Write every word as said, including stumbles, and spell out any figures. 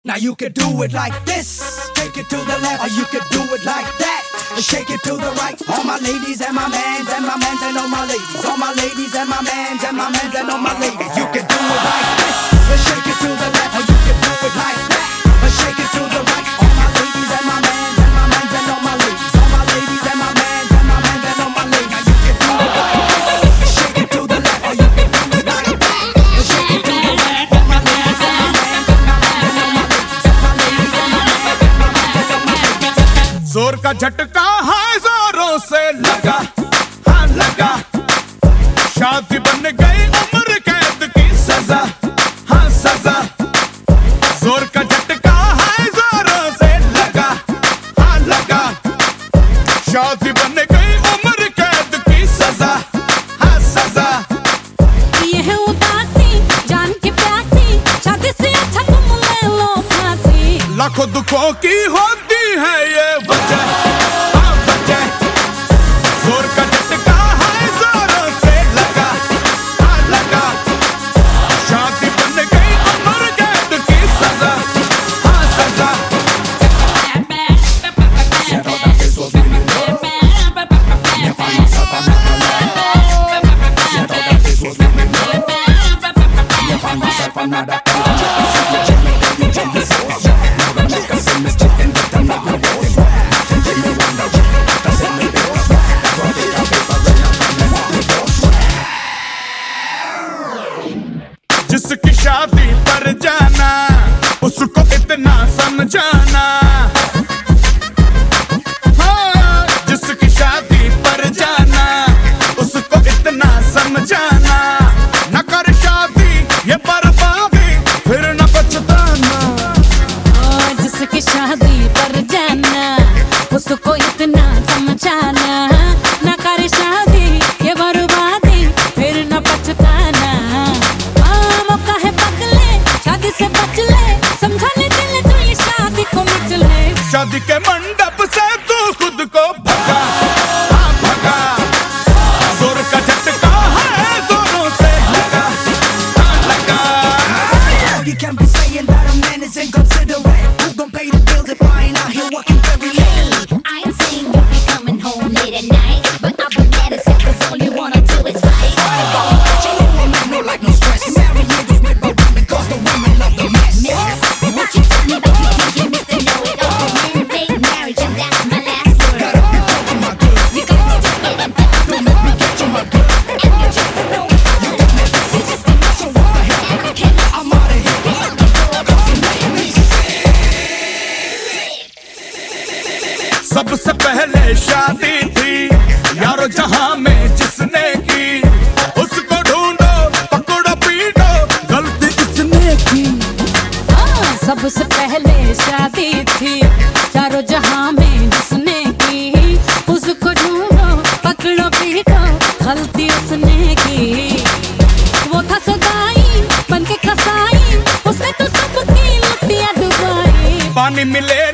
Now you can do it like this, take it to the left, or you can do it like that, and shake it to the right. All my ladies and my mans and my mans and all my ladies, all my ladies and my mans and my mans and all my ladies. You can do it like this, and shake it to the left, or you can do it like that, and shake it to the right. All my ladies and my mans and my mans and all my ladies, all my ladies and my mans and my mans and all my ladies. You can do it like this, and shake it to the left, or you can do it like that, and shake it to the right. All my ladies and my mans and my mans and all my ladies. जोर का झटका है जोरों से लगा, हाँ लगा। शादी बन गई उम्र कैद की सजा, हाँ सजा। जोर का झटका है जोरों से लगा, हाँ लगा। शादी बन गई उम्र कैद की सजा, हाँ सजा। ये है उदासी जान के प्यासी, शादी से अच्छा तुम ले लो फांसी। लाखों दुखों की होती है ये वजह, हाँ वजह। जोर का झटका है जोरों से लगा, हाँ लगा। शादी बन गई उम्र कैद की सजा, हाँ सजा। जिसकी शादी पर जाना उसको इतना समझाना, हाँ जिसकी शादी पर जाना उसको इतना समझाना। न कर शादी ये बर्बादी फिर न पछताना। जिसकी शादी पर जाना उसको इतना समझाना, न कर शादी ये बर्बादी फिर न पछताना। मौका है पकले शादी से बच ले, समझा ले दिल तो ये शादी को मच ले। शादी के मंडप से तू खुद को भगा, हाँ भगा। जोर का झटका है जोरों से लगा, हाँ लगा। You can't be saying that a man is inconsiderate, who don't pay the bills if I ain't out here working very late. I ain't saying you'll be coming home late at night, but I'll be mad as hell 'cause all you wanna do is fight. But you know a man no like no stress. Marry niggas with no women 'cause the women love the mess. What you tell me about me, you Mister Know-It-All. Man, fake marriage and that's my last word. Gotta be talking my good, You got to get it back, don't make me get you my good. and you just know it. You got me, You just be so what the hell? and you cannot I'm out of here. Cause you made me सबसे पहले शादी थी यारो जहां में जिसने की, उसको ढूंढो पकड़ो पीटो गलती किसने की। हाँ, सबसे पहले शादी थी चारों जहां में जिसने की, उसको ढूंढो पकड़ो पीटो गलती उसने की। वो था सदाई बन के कसाई, उसने तो सबकी लुटिया डुबाई। पानी मिले